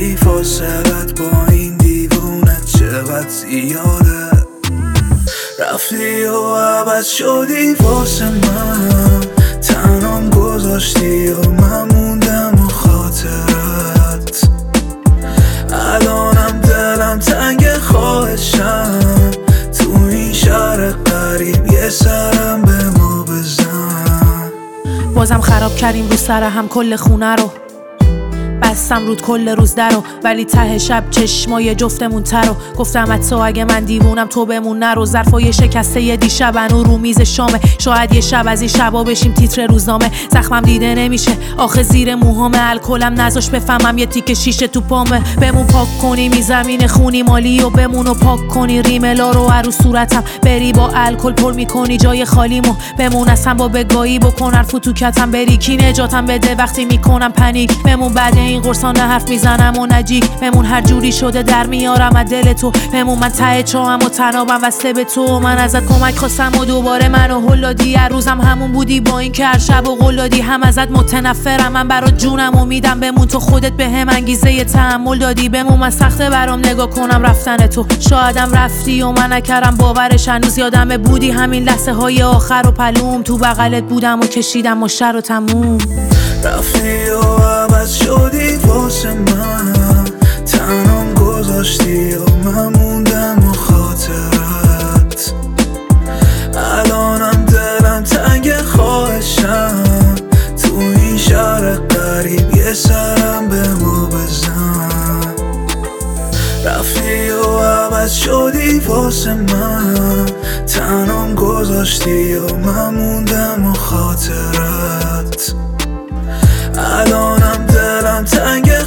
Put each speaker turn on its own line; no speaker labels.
ولی فاصلت با این دیوونه چقدر زیاده. رفتی و عوض شدی واسه من، تنام گذاشتی و من موندم و خاطرت. الانم دلم تنگ خواهشم، تو این شهر غریب یه سرم به ما بزن.
بازم خراب کردیم رو سر هم کل خونه رو، بستم رود کل روز درو، ولی ته شب چشمای جفتمون ترو. گفتم حتی اگه من دیوونم تو بمون نرو. ظرفای شکسته یه دیشب هنو رو میز شامه، شاید یه شب از این شبا بشیم تیتر روزنامه. زخمم دیده نمیشه آخه زیر موهامه، الکلم نذاش بفهمم یه تیکه شیشه تو پامه. بمون پاک کنی می زمین خونی مالی و بمونو پاک کنی ریملا رو رو صورتم، بری با الکل پر میکنی جای خالیمو. بمون اصلا با بگاهی بکن حرفو تو کتم، بری کی نجاتم بده وقتی میکنم پنیک. بمون بعد این قرصانه حرف میزنم و نجیک، بمون هر جوری شده در میارم از دل تو. بمون من ته چاهم و تنابم وسته به تو، من ازت کمک خواستم و دوباره منو هل دادی. هر روزم همون بودی با این که هر شب و قول دادی، هم ازت متنفرم من برات جونم و میدم. بمون تو خودت به هم انگیزه تحمل دادی. بمون من سخته برام نگاه کنم رفتن تو، شایدم رفتی و من نکردم باورش. هنوز یادمه بودی همین لحظه های آخر و پلوم، تو بغلت بودم و کشیدم و شر و تموم.
رفتی و عوض شدی واسه من، تنام گذاشتی و من موندم و خاطرت. الانم دلم تنگ خواهشم، تو این شهر غریب یه سرم به ما بزن. رفتی و عوض شدی واسه من، تنام گذاشتی و من موندم و خاطرت. الانم دلم تنگ